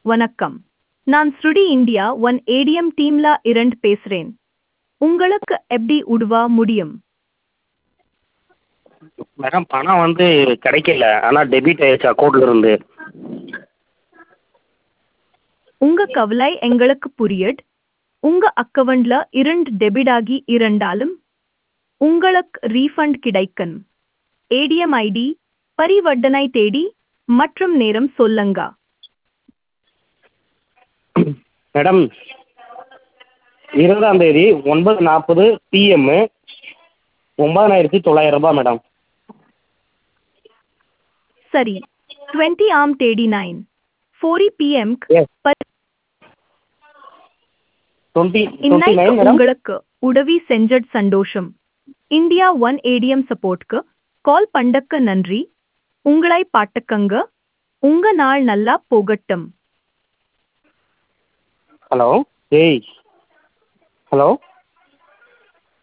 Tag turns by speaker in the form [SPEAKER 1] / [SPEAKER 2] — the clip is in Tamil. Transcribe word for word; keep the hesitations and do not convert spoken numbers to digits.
[SPEAKER 1] வணக்கம். நான் ஸ்ருடி இந்தியா ஒன் ஏடிஎம் டீம்ல இரண்டு பேசுறேன். உங்களுக்கு எப்படி உதவ முடியும்?
[SPEAKER 2] மேடம் பணம் வந்து கிடைக்கல. ஆனால் டெபிட் ஆயிடுச்சு அக்கௌண்ட்ல இருந்து.
[SPEAKER 1] உங்க கவலை எங்களுக்கு புரியுது. உங்க அக்கவுண்ட்ல இரண்டு டெபிட் ஆகி இருந்தாலும் உங்களுக்கு ரீஃபண்ட் கிடைக்கும். ஏடிஎம் ஐடி, பரிவர்த்தனை தேதி மற்றும் நேரம் சொல்லுங்க.
[SPEAKER 2] மேடம் இருபதாம் தேதி ஒன்பது நாற்பது பிஎம் ஒன்பதாயிரத்தி தொள்ளாயிரம் ரூபாய் மேடம்.
[SPEAKER 1] சரி, இருபது ஆம் தேதி nine four PM
[SPEAKER 2] S twenty twenty
[SPEAKER 1] இன்னைக்கு
[SPEAKER 2] நைன் மேடம்.
[SPEAKER 1] உங்களுக்கு உதவி செஞ்சது சந்தோஷம். இந்தியா ஒன் ஏடிஎம் சப்போர்ட்க்கு கால் பண்ணக்கு நன்றி. உங்களை பாட்டுக்கங்க. உங்க நாள் நல்லா போகட்டும்.
[SPEAKER 2] ஹலோ ஏய் ஹலோ